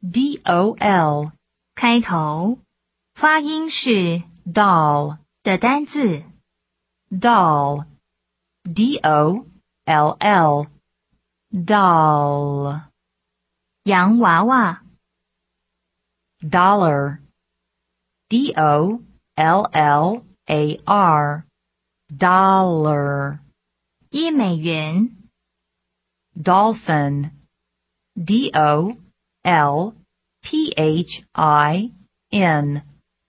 DOL 开头，发音是 doll 的单字。 doll DOLL doll 洋娃娃， dollar DOLLAR dollar 1美元， dolphin DOLPHIN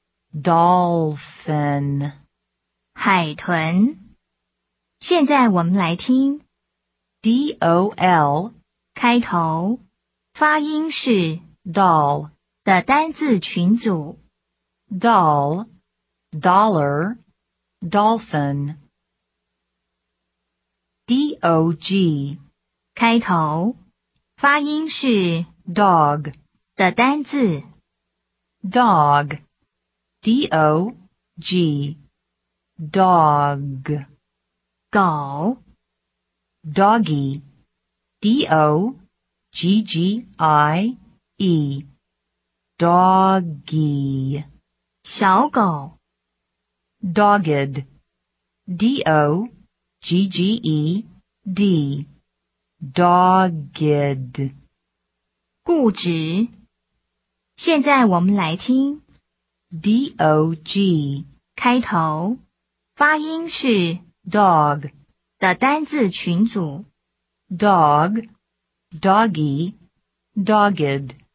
dolphin 海豚。现在我们来听 DOL 开头，发音是 doll 的单字群组。 doll dollar dolphin DOG 开头，发音是 dog 的单字。 dog DOG dog 狗， doggy DOGGIE doggy 小狗， dogged DOGGED dogged 固执。现在我们来听 DOG 开头，发音是 dog 的单字群组。 dog doggy dogged